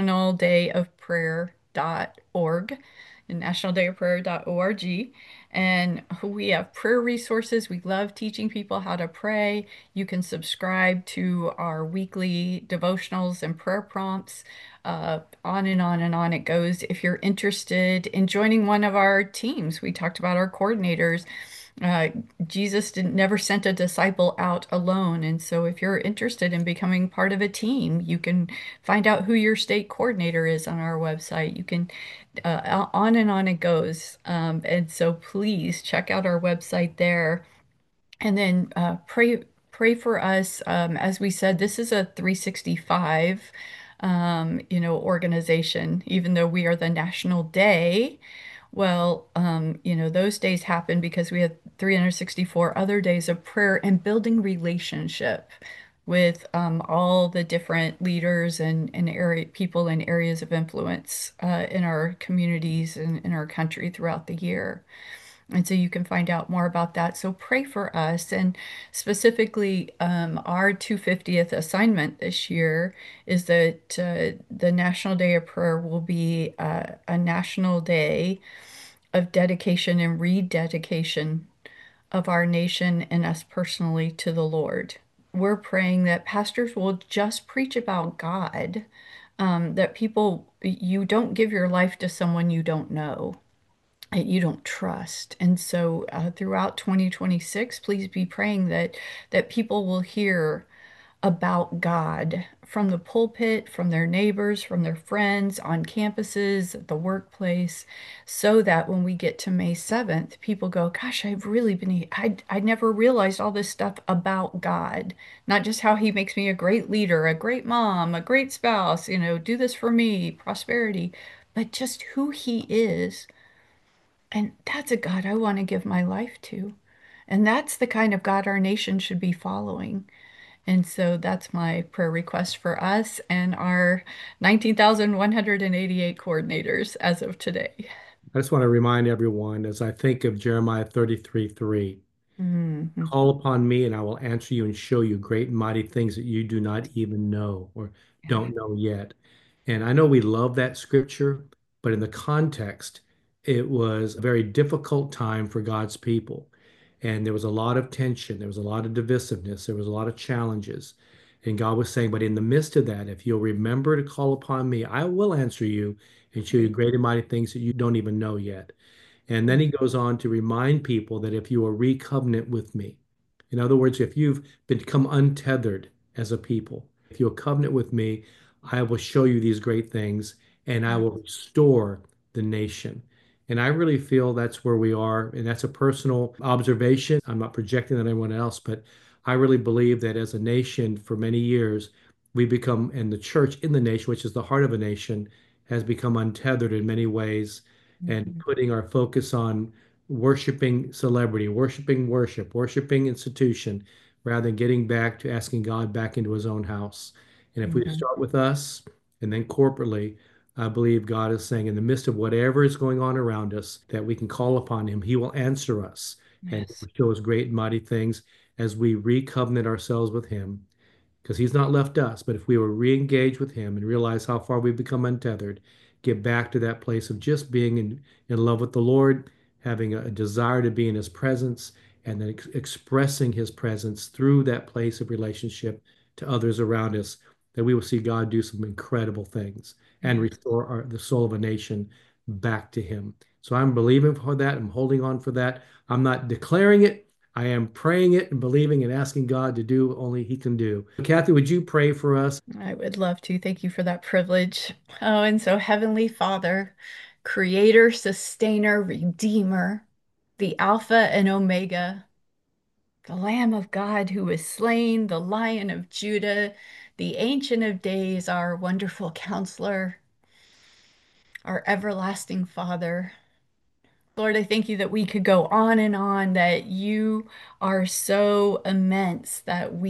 nationaldayofprayer.org and nationaldayofprayer.org. And we have prayer resources. We love teaching people how to pray. You can subscribe to our weekly devotionals and prayer prompts. On and on and on it goes. If you're interested in joining one of our teams, we talked about our coordinators. Uh, Jesus didn't never sent a disciple out alone. And so if you're interested in becoming part of a team, you can find out who your state coordinator is on our website. You can on and on it goes. And so please check out our website there. And then pray for us. As we said, this is a 365 organization, even though we are the National Day. Well, those days happen because we have 364 other days of prayer and building relationship with all the different leaders and area people in areas of influence in our communities and in our country throughout the year. And so you can find out more about that. So pray for us. And specifically, our 250th assignment this year is that the National Day of Prayer will be a national day of dedication and rededication of our nation and us personally to the Lord. We're praying that pastors will just preach about God, that people, you don't give your life to someone you don't know, that you don't trust. And so throughout 2026, please be praying that people will hear about God from the pulpit, from their neighbors, from their friends, on campuses, at the workplace, so that when we get to May 7th, people go, gosh, I've really been, I never realized all this stuff about God, not just how he makes me a great leader, a great mom, a great spouse, do this for me, prosperity, but just who he is. And that's a God I want to give my life to. And that's the kind of God our nation should be following. And so that's my prayer request for us and our 19,188 coordinators as of today.
I just want to remind everyone as I think of Jeremiah 33:3,
Mhm.
call upon me and I will answer you and show you great and mighty things that you do not even know or
Yeah.
don't know yet. And I know we love that scripture, but in the context, it was a very difficult time for God's people. And there was a lot of tension, there was a lot of divisiveness, there was a lot of challenges. And God was saying, but in the midst of that, if you'll remember to call upon me, I will answer you and show you great and mighty things that you don't even know yet. And then he goes on to remind people that if you are recovenant with me, in other words, if you've become untethered as a people, if you'll covenant with me, I will show you these great things and I
Yeah.
will restore the nation. And I really feel that's where we are. And that's a personal observation. I'm not projecting on anyone else, but I really believe that as a nation for many years, we become, and the church in the nation, which is the heart of a nation, has become untethered in many ways and
Mhm.
putting our focus on worshiping celebrity, worshiping worship, worshiping institution, rather than getting back to asking God back into his own house. And if we
Mhm.
start with us and then corporately, I believe God is saying in the midst of whatever is going on around us, that we can call upon him. He will answer us and he
Yes.
will show us great and mighty things as we recovenant ourselves with him because he's not left us. But if we will re-engage with him and realize how far we've become untethered, get back to that place of just being in love with the Lord, having a desire to be in his presence, and then expressing his presence through that place of relationship to others around us, that we will see God do some incredible things and
Yes.
restore the soul of a nation back to him. So I'm believing for that. I'm holding on for that. I'm not declaring it. I am praying it and believing and asking God to do what only He can do. Kathy, would you pray for us?
I would love to. Thank you for that privilege. Oh, and so Heavenly Father, Creator, Sustainer, Redeemer, the Alpha and Omega, the Lamb of God who was slain, the Lion of Judah, the Ancient of Days, our wonderful counselor, our everlasting Father. Lord, I thank you that we could go on and on, that you are so immense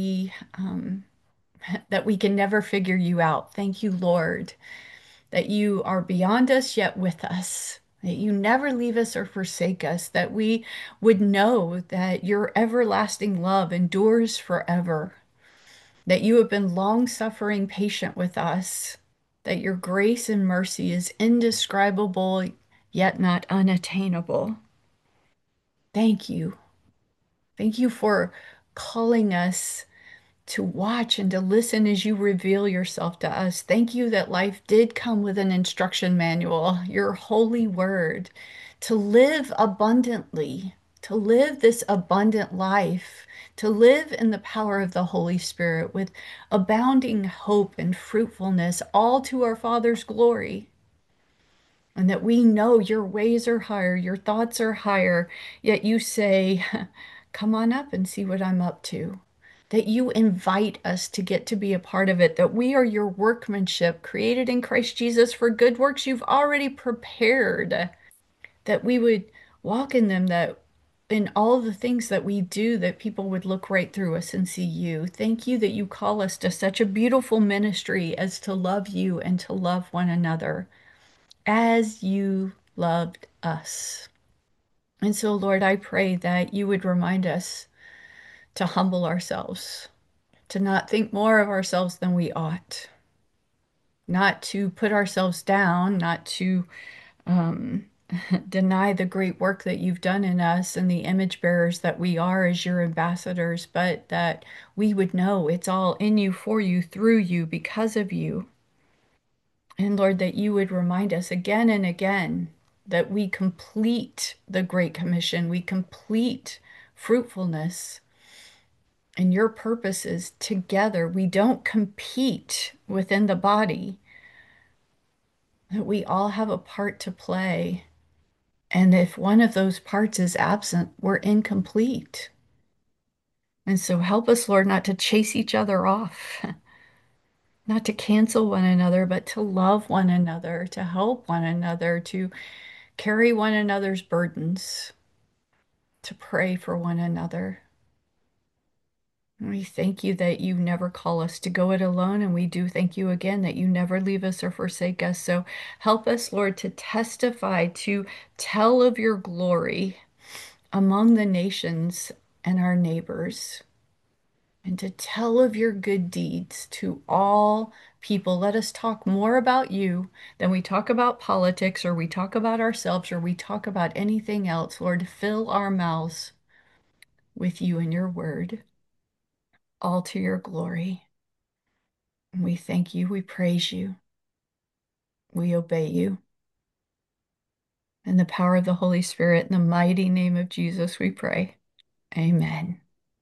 that we can never figure you out. Thank you, Lord, that you are beyond us yet with us. That you never leave us or forsake us, that we would know that your everlasting love endures forever, that you have been long suffering, patient with us, that your grace and mercy is indescribable, yet not unattainable. Thank you. Thank you for calling us to watch and to listen as you reveal yourself to us. Thank you that life did come with an instruction manual, your holy word, to live abundantly, to live this abundant life, to live in the power of the Holy Spirit with abounding hope and fruitfulness, all to our Father's glory. And that we know your ways are higher, your thoughts are higher, yet you say, come on up and see what I'm up to. That you invite us to get to be a part of it, that we are your workmanship, created in Christ Jesus for good works you've already prepared, that we would walk in them, that in all the things that we do, that people would look right through us and see you. Thank you that you call us to such a beautiful ministry as to love you and to love one another as you loved us. And so, Lord, I pray that you would remind us to humble ourselves, to not think more of ourselves than we ought, not to put ourselves down, not to um, deny the great work that you've done in us and the image bearers that we are as your ambassadors, but that we would know it's all in you, for you, through you, because of you. And Lord, that you would remind us again and again that we complete the Great Commission, we complete fruitfulness and your purposes together. We don't compete within the body, that we all have a part to play. And if one of those parts is absent, we're incomplete. And so help us, Lord, not to chase each other off, not to cancel one another, but to love one another, to help one another, to carry one another's burdens, to pray for one another. And we thank you that you never call us to go it alone. And we do thank you again that you never leave us or forsake us. So help us, Lord, to testify, to tell of your glory among the nations and our neighbors, and to tell of your good deeds to all people. Let us talk more about you than we talk about politics, or we talk about ourselves, or we talk about anything else. Lord, fill our mouths with you and your word, all to your glory. And we thank you, we praise you, we obey you. In the power of the Holy Spirit, in the mighty name of Jesus, we pray. Amen.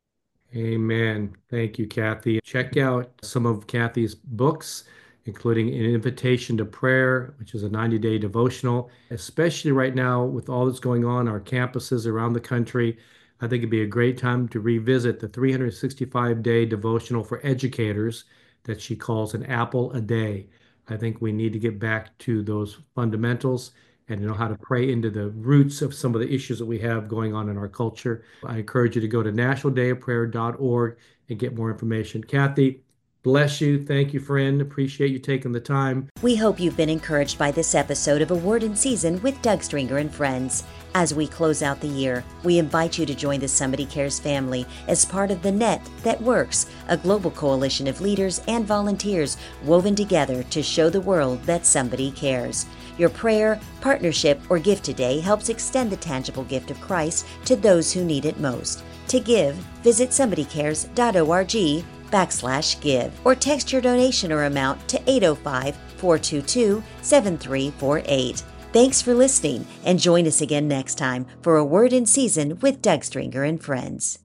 Amen. Thank you, Kathy. Check out some of Kathy's books, including An Invitation to Prayer, which is a 90-day devotional, especially right now with all that's going on, our campuses around the country. I think it'd be a great time to revisit the 365-day devotional for educators that she calls an apple a day. I think we need to get back to those fundamentals and know how to pray into the roots of some of the issues that we have going on in our culture. I encourage you to go to nationaldayofprayer.org and get more information. Kathy, bless you. Thank you, friend. Appreciate you taking the time.
We hope you've been encouraged by this episode of A Word in Season with Doug Stringer and friends. As we close out the year, we invite you to join the Somebody Cares family as part of the Net That Works, a global coalition of leaders and volunteers woven together to show the world that somebody cares. Your prayer, partnership, or gift today helps extend the tangible gift of Christ to those who need it most. To give, visit somebodycares.org/give or text your donation or amount to 805-422-7348. Thanks for listening, and join us again next time for A Word in Season with Doug Stringer and friends.